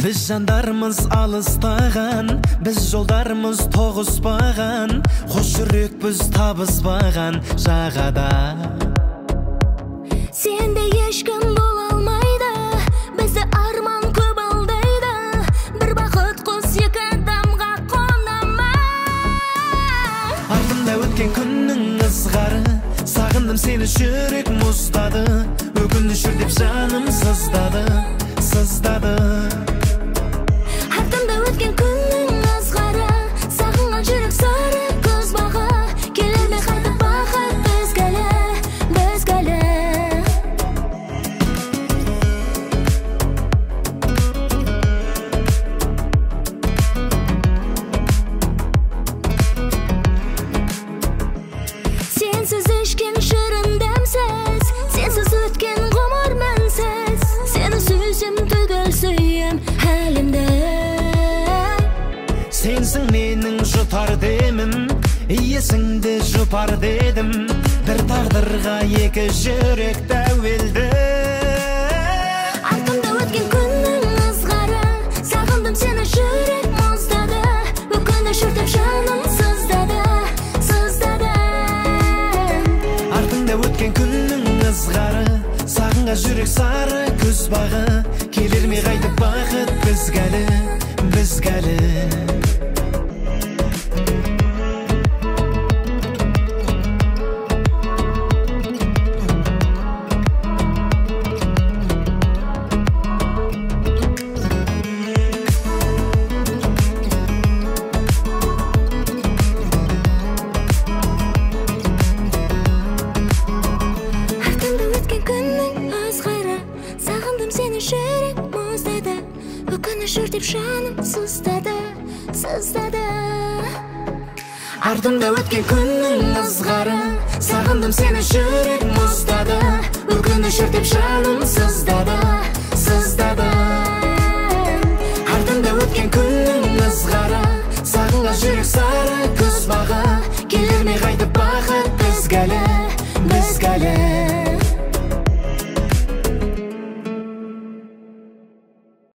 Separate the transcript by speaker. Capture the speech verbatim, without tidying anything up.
Speaker 1: Biz jandarmız alыстаған, biz жолдарымыз тоғыспаған, қош жүрек біз табыспаған жағада.
Speaker 2: Сенде ешкім бола алмайды, бізді арман көп алдайды, бір бақыт қос екі адамға қонама.
Speaker 1: Артымда өткен күннің ызғары, сағындым сені жүрек мұздады, өкініш деп жаным сыздады, сыздады.
Speaker 2: Артымда өткен күннің ызғары, сағынған жүрек сары көз бағы, келер ме қайтып бақыт бізгәлі, бізгәлі. Сенсіз ішкен шырын дәмсіз, сенсіз өткен ғұмыр мәнсіз, сені сүйсем түгел сүйем әлемді.
Speaker 1: Сенсің менің жұтар демім, иесіңді жұпар дедім, бір тағдырға екі жүрек тәуелді.
Speaker 2: Артымда өткен күннің ызғары, сағындым сені жүрек мұздады, өкініш өртеп жаным сыздады, сыздады.
Speaker 1: Артыңда өткен күннің ызғары, сағынға жүрек сары көз бағы, келер ме қайтып бақыт бізгәлі, бізгәлі.
Speaker 2: Жүрек мұздады, өкініш өртеп жаным сыздады, сыздады.
Speaker 1: Артымда өткен күннің ызғары, сағындым сені жүрек мұздады, өкініш өртеп жаным сыздады, сыздады.